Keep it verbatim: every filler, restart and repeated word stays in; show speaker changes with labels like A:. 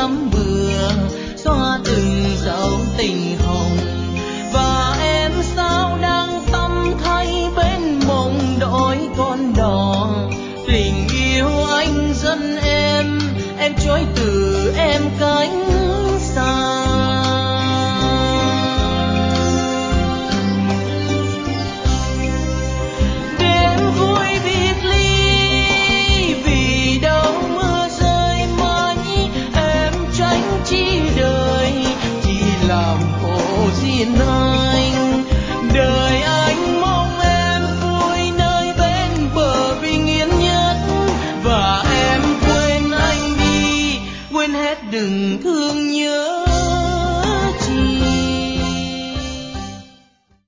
A: thắm bừa xóa từng dấu tình hồng. Và em sao đang tâm thay bên mộng đôi con đò, tình yêu anh dân em em trôi từ em ca